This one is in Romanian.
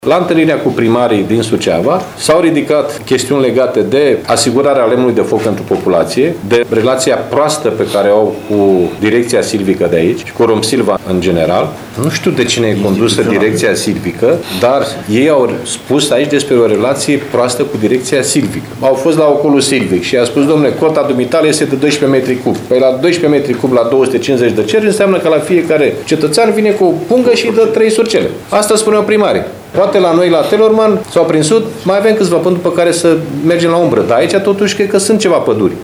La întâlnirea cu primarii din Suceava s-au ridicat chestiuni legate de asigurarea lemnului de foc pentru populație, de relația proastă pe care o au cu direcția silvică de aici și cu Romsilva în general. Nu știu de cine e condusă direcția silvică, dar ei au spus aici despre o relație proastă cu direcția silvică. Au fost la ocolul silvic și a spus, domnule, cota dumitale este de 12 metri cub. Păi la 12 metri cub la 250 de cereri înseamnă că la fiecare cetățean vine cu o pungă și îi dă 3 surcele. Asta spuneau primarii. Poate la noi, la Telorman sau prin sud, mai avem câțiva păduri pe care să mergem la umbră, dar aici totuși cred că sunt ceva păduri.